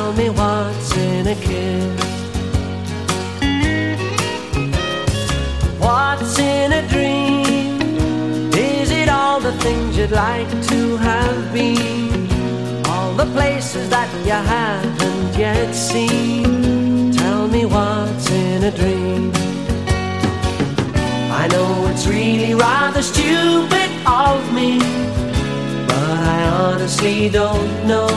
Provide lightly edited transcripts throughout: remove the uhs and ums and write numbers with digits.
Tell me what's in a kiss. What's in a dream? Is it all the things you'd like to have been? All the places that you haven't yet seen? Tell me what's in a dream. I know it's really rather stupid of me, but I honestly don't know.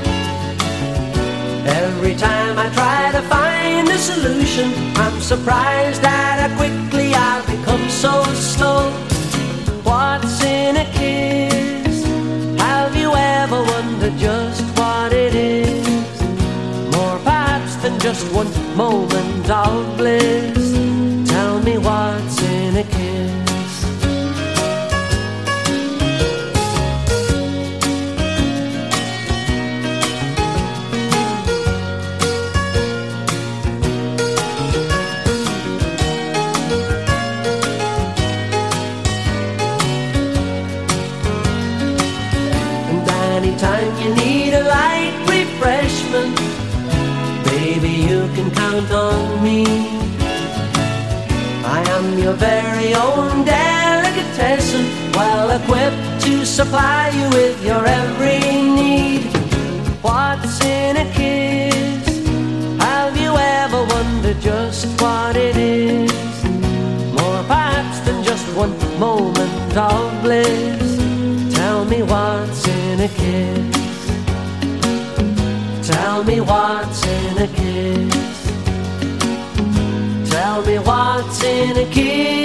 Every time I try to find a solution, I'm surprised at how quickly I've become so slow. What's in a kiss? Have you ever wondered just what it is? More perhaps than just one moment of bliss. Tell me what's in a kiss. Anytime you need a light refreshment, baby, you can count on me. I am your very own delicatessen, well equipped to supply you with your every need. What's in a kiss? Have you ever wondered just what it is? More perhaps than just one moment of bliss. Tell me what's in a kiss. Tell me what's in a kiss. Tell me what's in a kiss.